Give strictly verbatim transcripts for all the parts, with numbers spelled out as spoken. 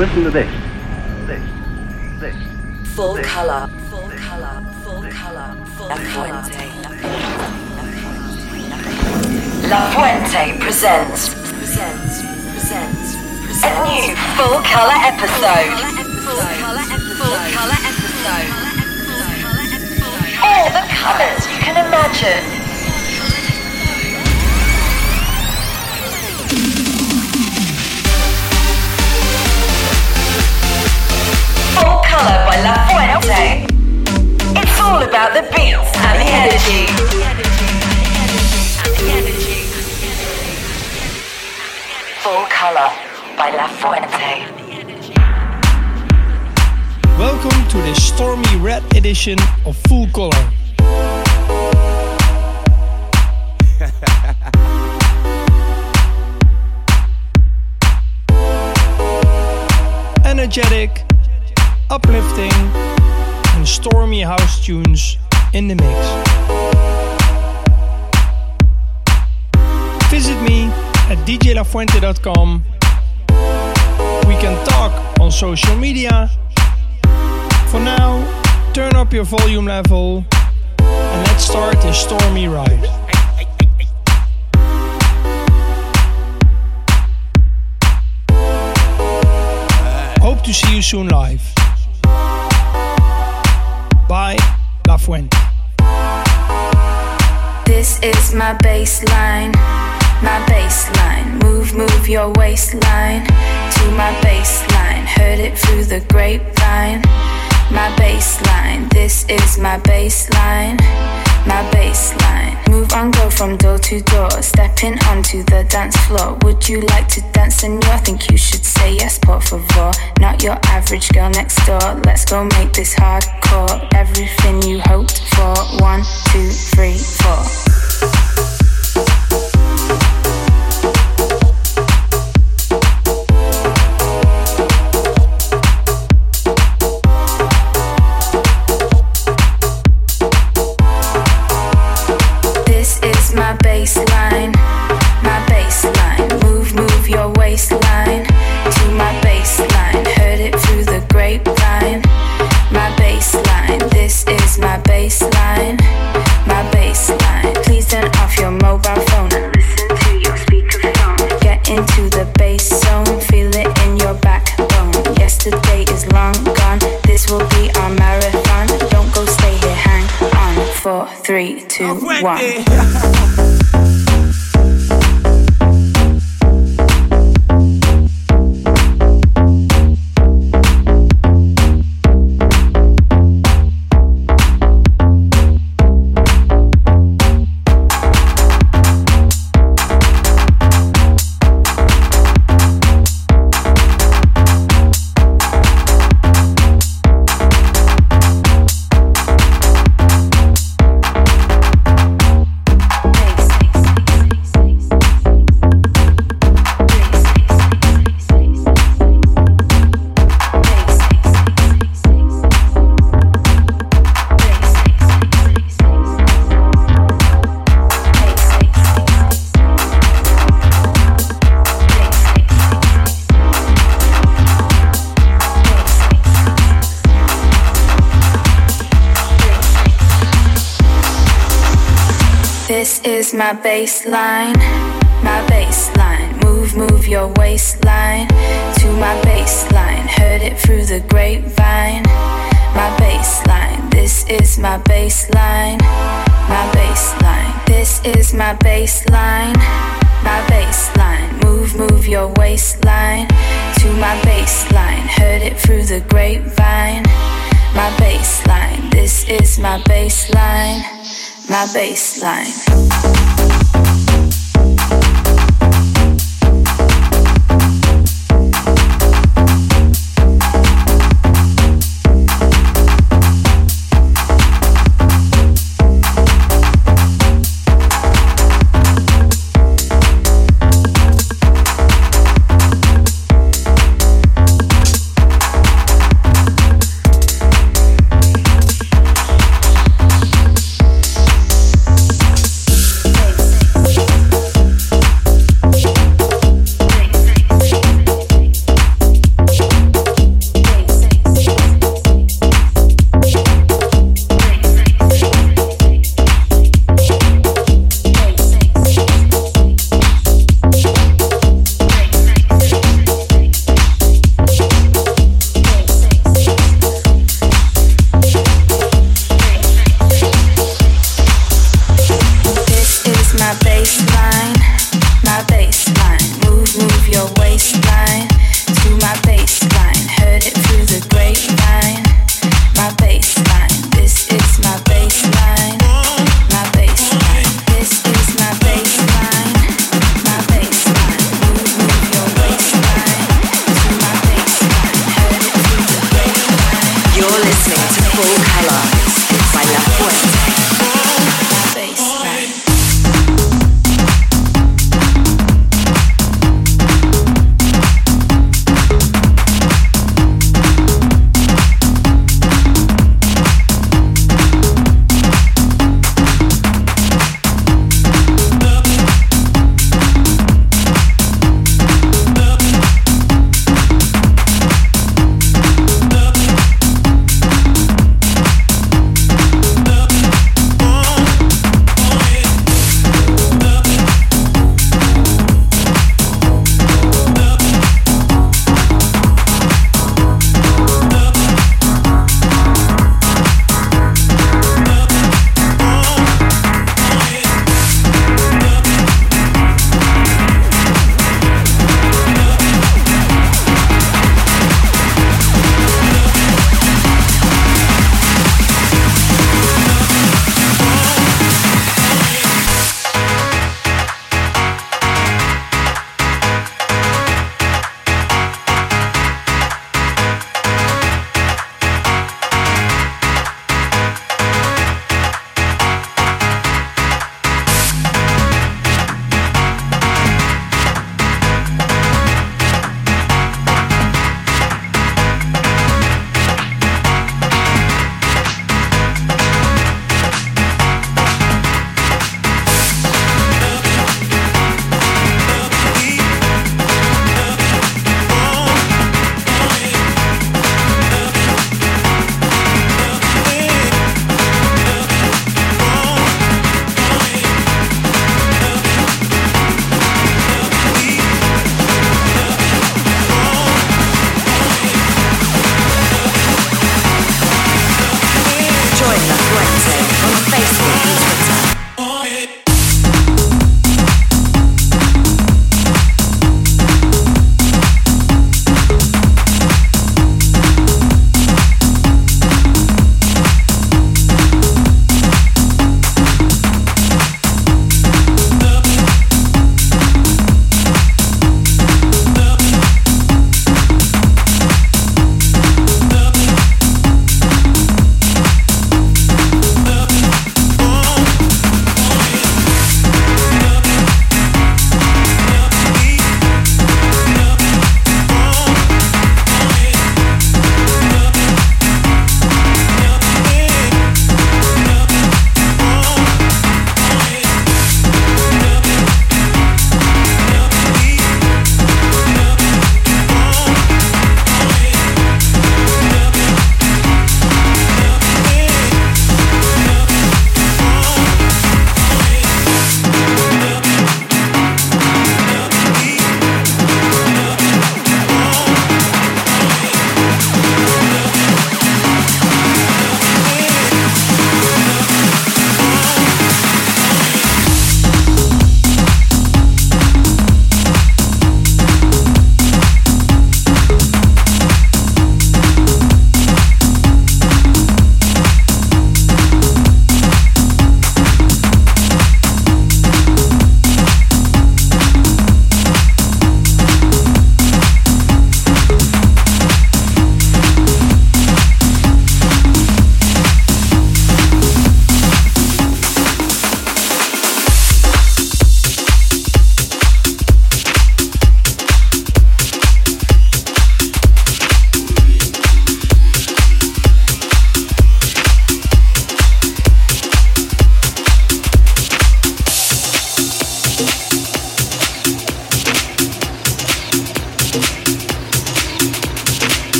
Listen to this. This. This. Full this. Color. Full this. Color. Full this. Color. Full La Fuente. La Fuente presents. Presents. Presents. Presents. A new full color episode. Full color episode. Full color episode. All the colors you can imagine. Full Color by La Fuente. It's all about the beats and the energy. Full Color by La Fuente. Welcome to the stormy red edition of Full Color. Energetic, uplifting and stormy house tunes in the mix. Visit me at d j la fuente dot com. We can talk on social media. For now, turn up your volume level and let's start this stormy ride. Hope to see you soon live. By La Fuente. This is my baseline, my baseline. Move, move your waistline to my baseline. Heard it through the grapevine. My baseline, this is my baseline, my baseline. Move on, go from door to door, stepping onto the dance floor. Would you like to dance, senor? Think you should say yes, por favor. Not your average girl next door. Let's go make this hardcore. Everything you hoped for. One, two, three, four. My baseline, my baseline. Move, move your waistline to my baseline. Heard it through the grapevine. My baseline, this is my baseline, my baseline. Please turn off your mobile phone and listen to your speakerphone. Get into the bass zone, feel it in your backbone. Yesterday is long gone, this will be our marathon. Don't go, stay here, hang on. Four, three, two, one. This is my baseline, my baseline. Move, move your waistline to my baseline. Heard it through the grapevine. My baseline, this is my baseline, my baseline. This is my baseline, my baseline. Move, move your waistline to my baseline. Heard it through the grapevine. My baseline, this is my baseline, my baseline.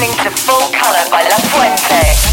listening to Full Color by La Fuente.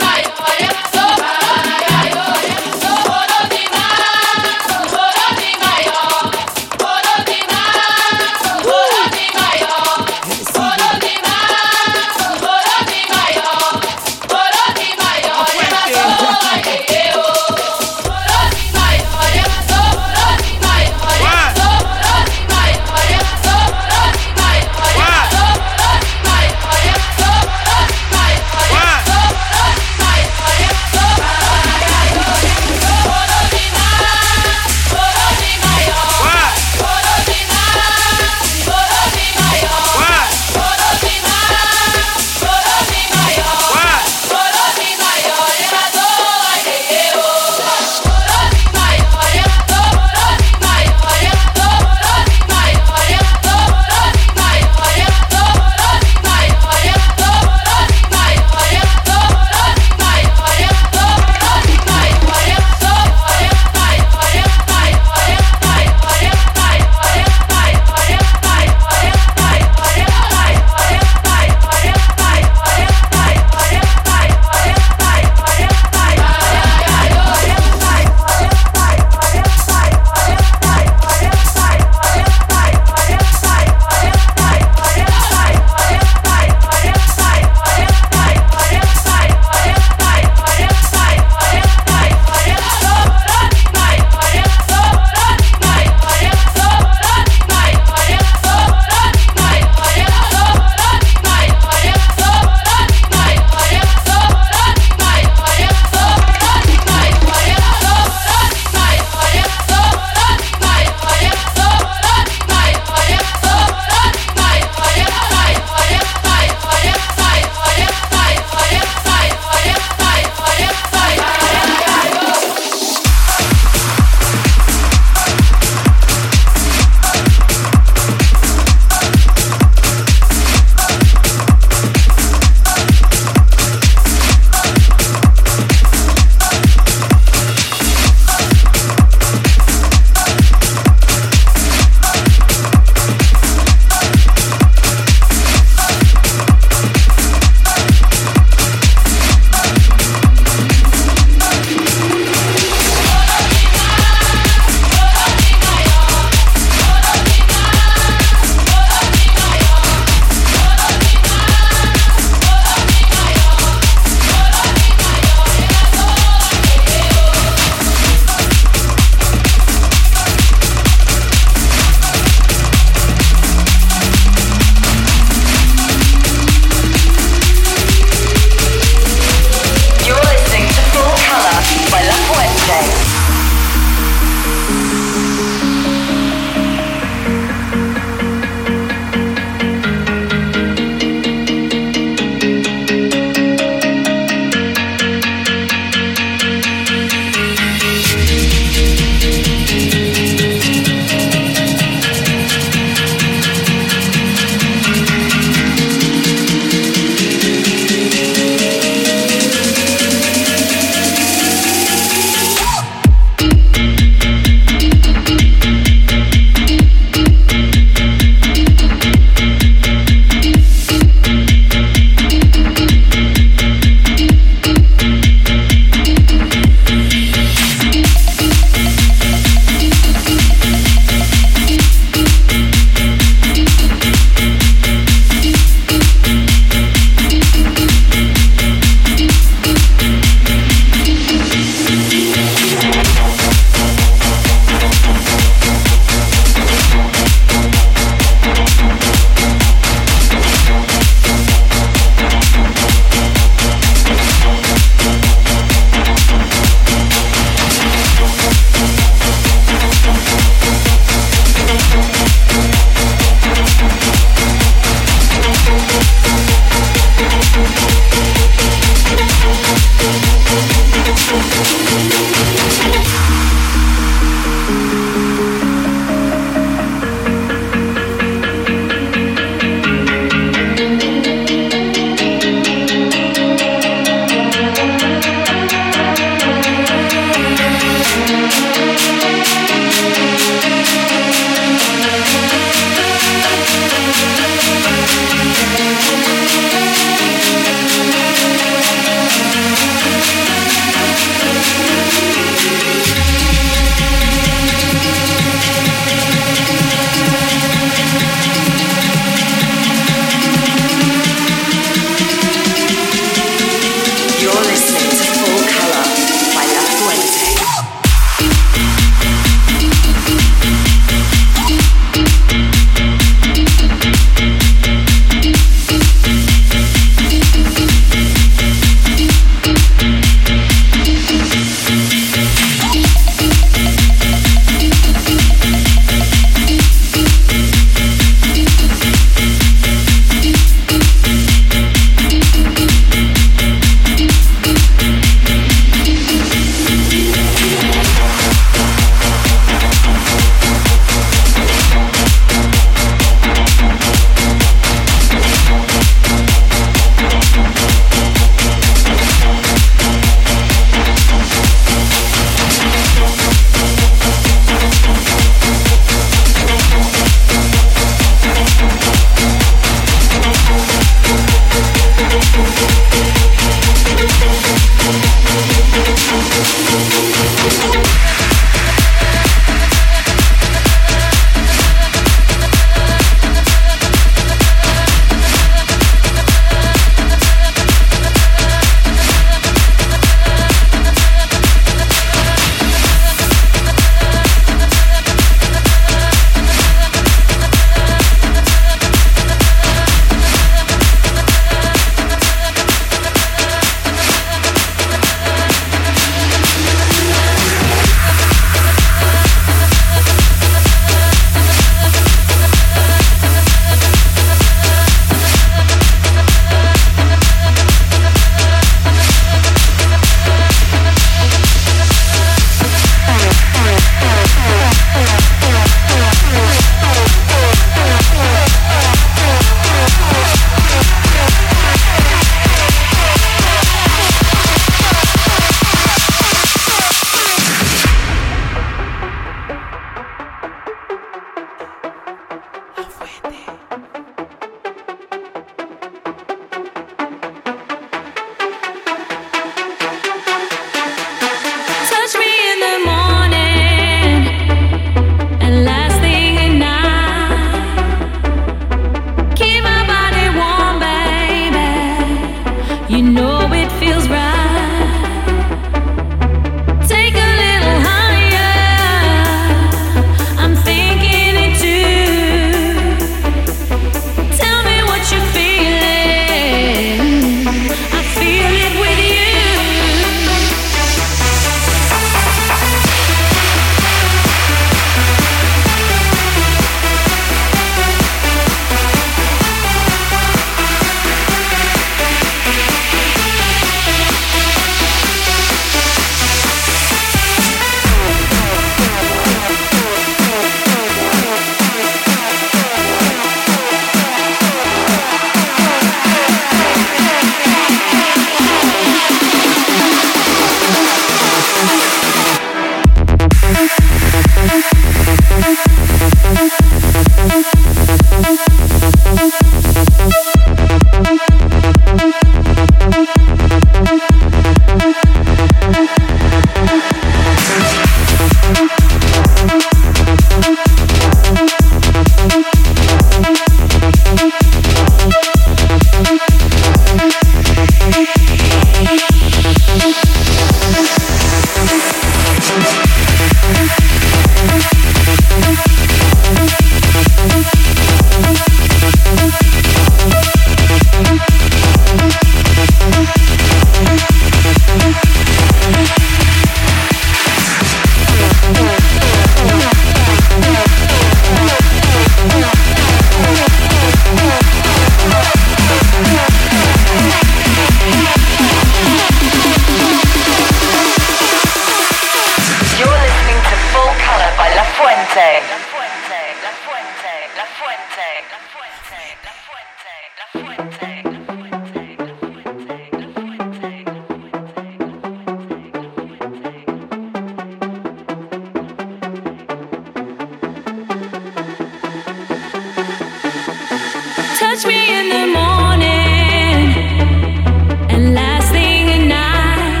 Touch me in the morning and last thing at night.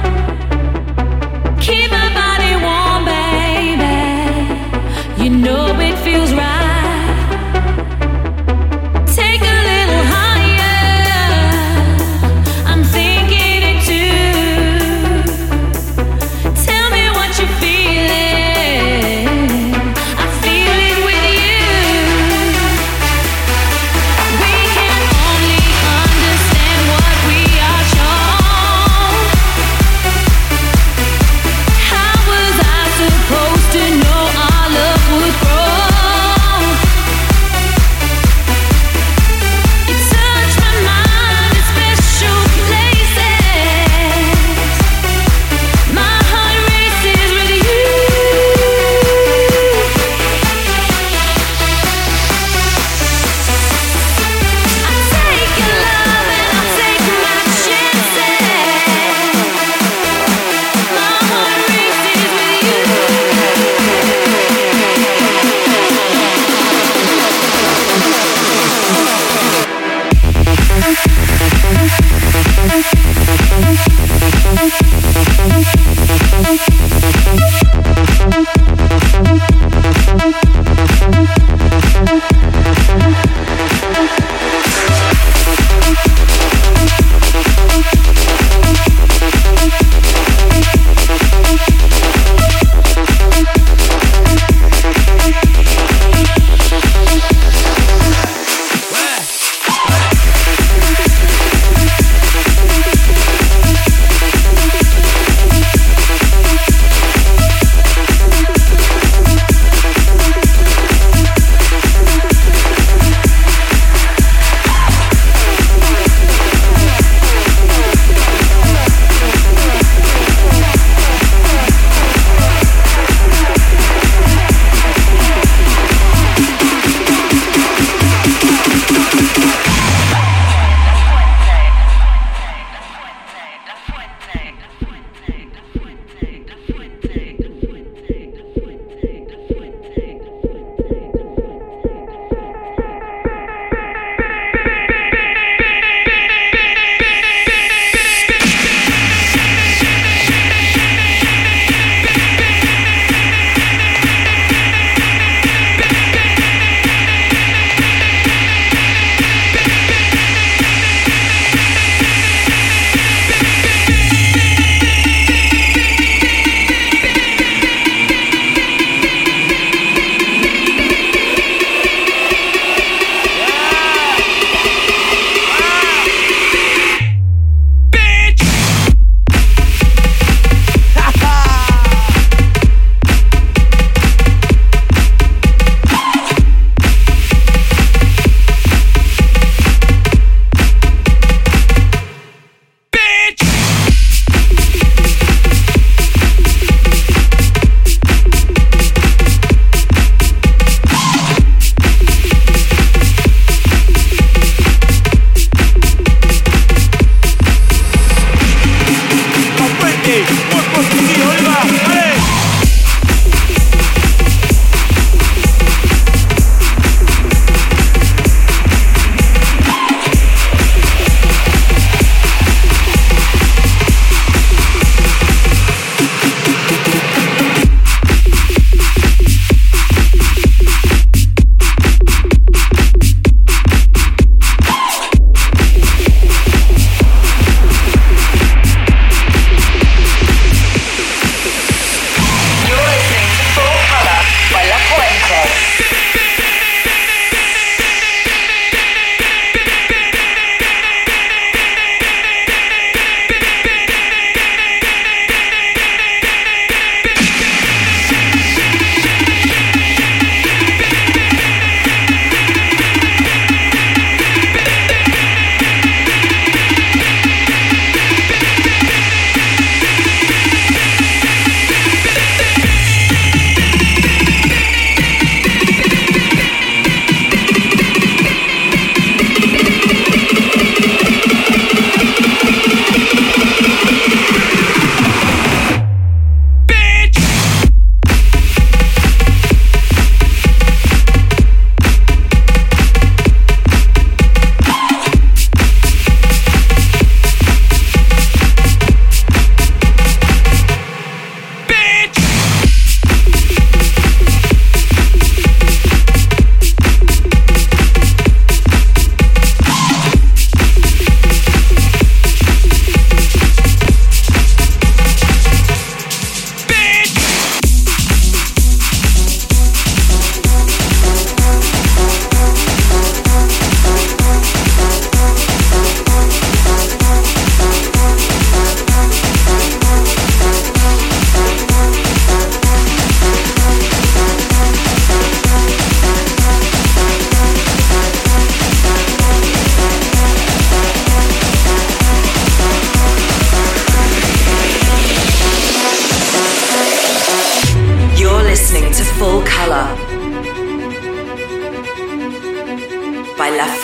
Keep my body warm, baby. You know it feels right. Take a little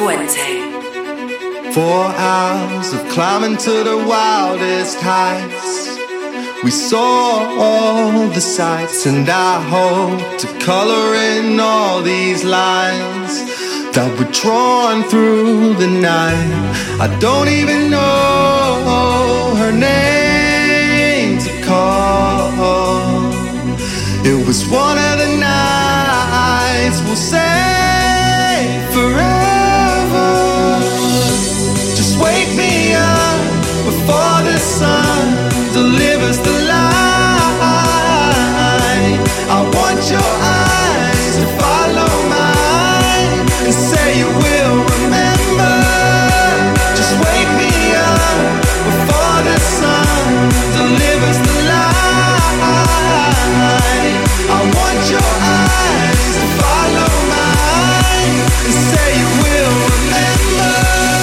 Fuente. Four hours of climbing to the wildest heights. We saw all the sights, and I hope to color in all these lines that were drawn through the night. I don't even know her name to call. It was one of the nights we'll say forever. Just wake me up before the sun delivers the light. I want your eyes to follow mine and say you will remember. Just wake me up before the sun delivers the light. I want your eyes to follow mine and say you will remember.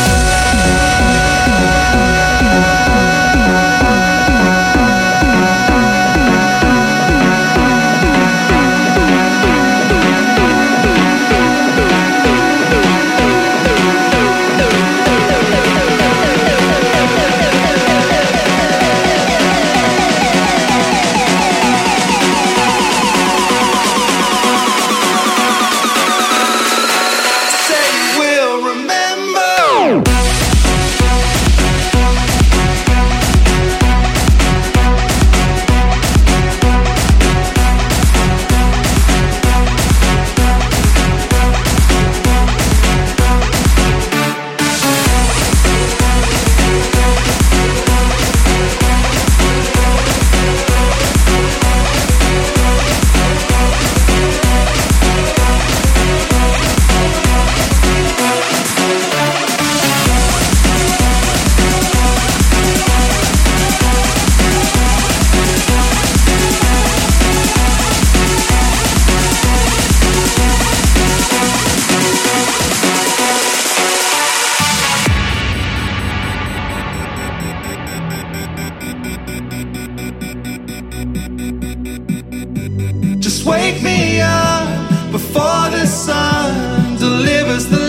Wake me up before the sun delivers the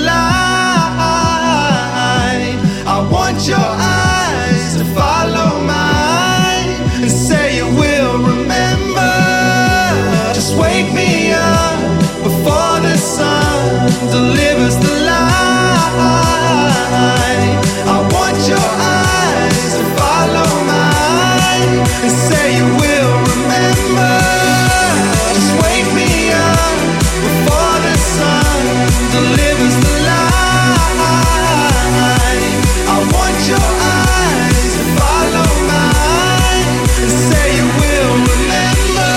light. I want your eyes to follow mine and say you will remember. Just wake me up before the sun delivers the light. I want your eyes to follow mine and say you will remember. Wake me up before the sun delivers the light. I want your eyes to follow mine and say you will remember.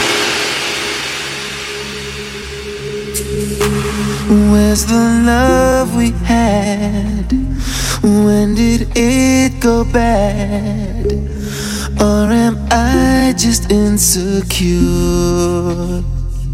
Where's the love? love we had? When did it go bad? Or am I just insecure?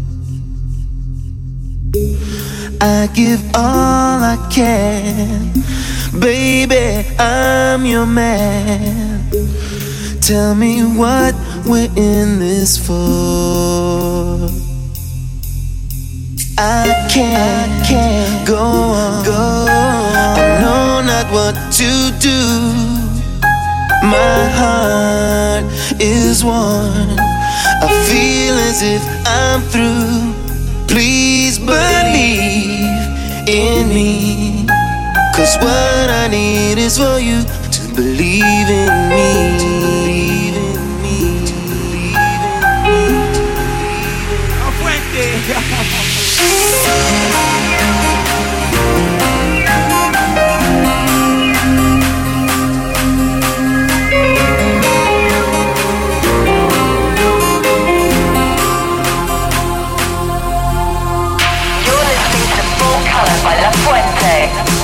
I give all I can. Baby, I'm your man. Tell me what we're in this for. I can't, I can't go on, go on. I know not what to do. My heart is worn. I feel as if I'm through. Please believe in me, 'cause what I need is for you to believe in me. Believe in me. Believe in me. By La Fuente.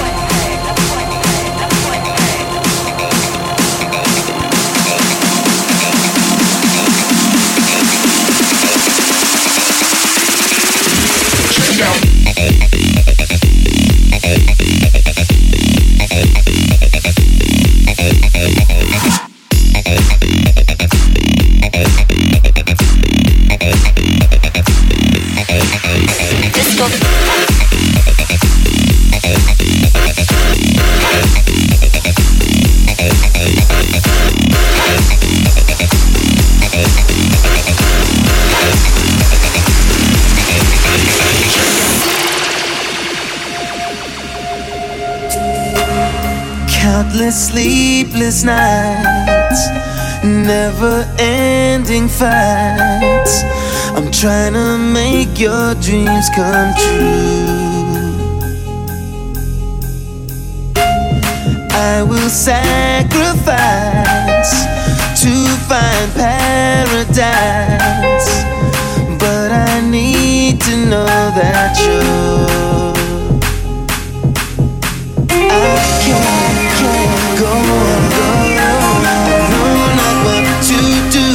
Countless sleepless nights, never-ending fights. I'm trying to make your dreams come true. I will sacrifice to find paradise, but I need to know that you're. I can't, can't go on, go on. I know not what to do.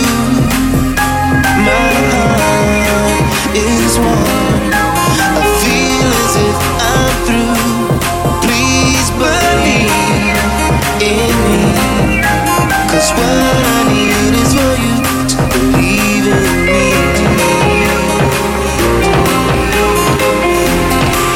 My heart is worn. I feel as if I'm through. Please believe in me, 'cause what I need is for you to believe in me.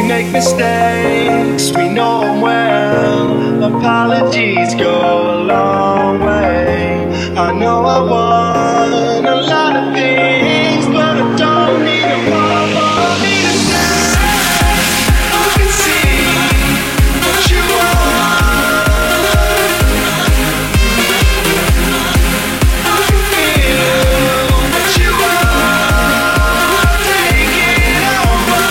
make mistakes, we know them well. Apologies go a long way. I know I want a lot of things, but I don't need them all for me to say. I can see what you want. I can feel what you want. Take it over.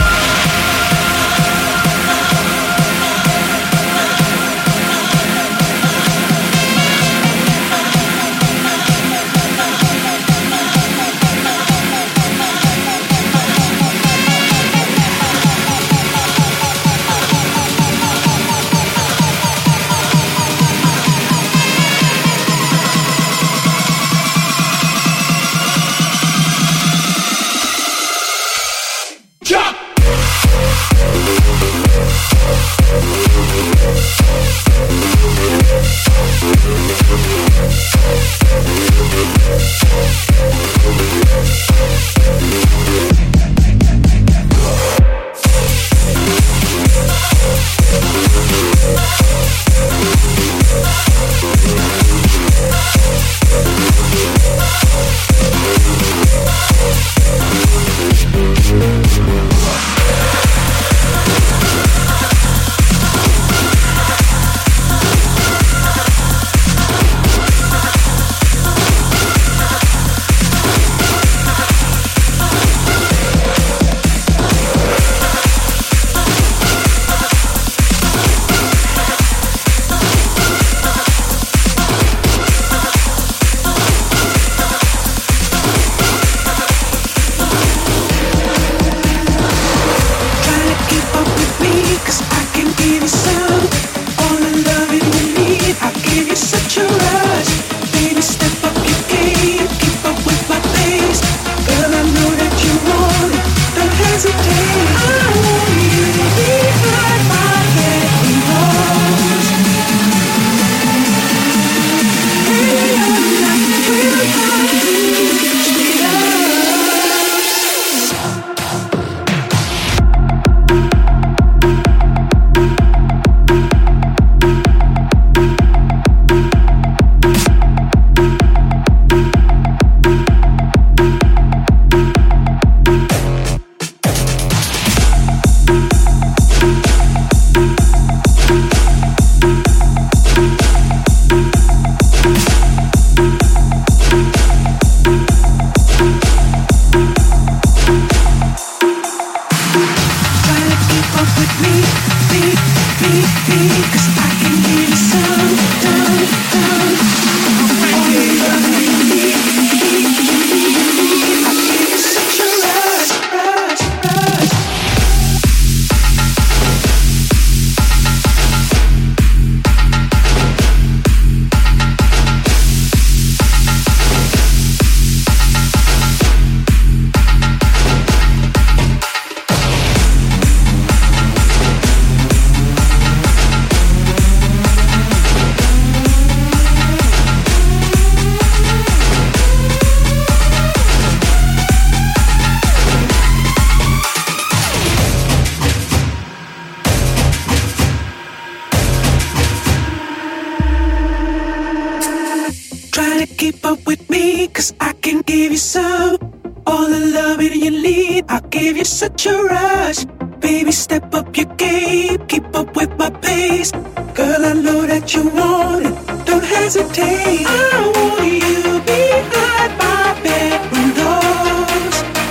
keep up with me, cause I can give you some. All the loving you need, I'll give you such a rush. Baby, step up your game, keep up with my pace. Girl, I know that you want it, don't hesitate. I want you behind my bedroom doors.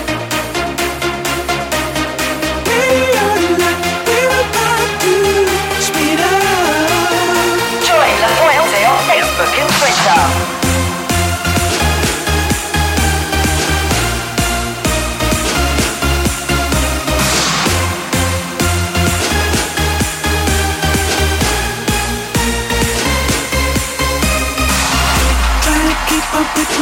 Ready or not, we're about to speed up. Join La Fuente on Facebook and Twitter. Keep up with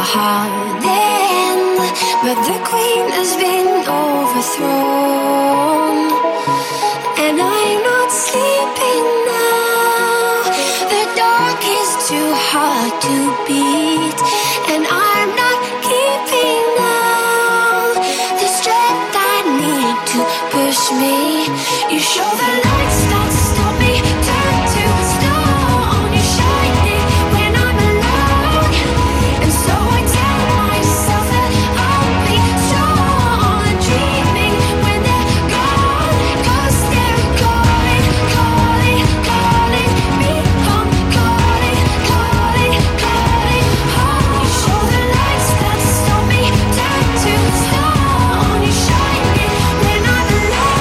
hard end, but the queen has been overthrown, and I'm not sleeping now. The dark is too hard to beat, and I'm not keeping now the strength I need to push me. You show the lights that stop me, turn to stone. You're shining when I'm alone, and so I tell myself that I'll be strong. And dreaming when they're gone, 'cause they're calling, calling, calling me home, calling, calling, calling home. You show the lights that stop me, turn to stone. You're shining when I'm alone.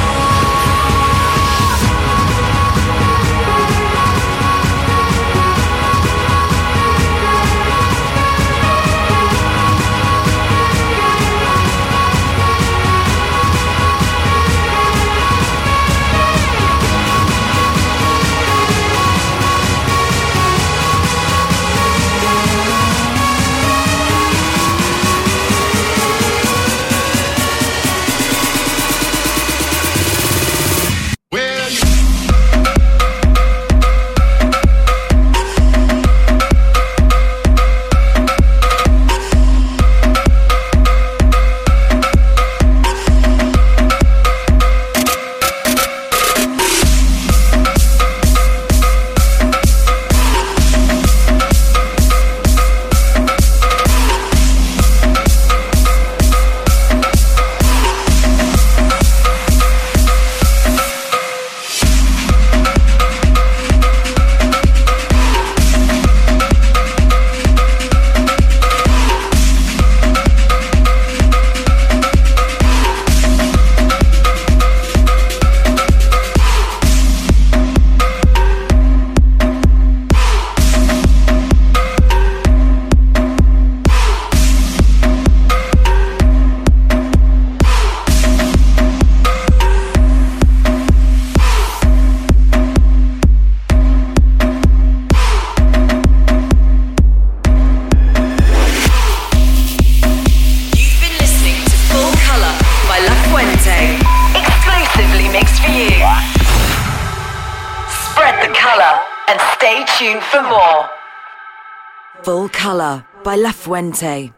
Full Colour by La Fuente.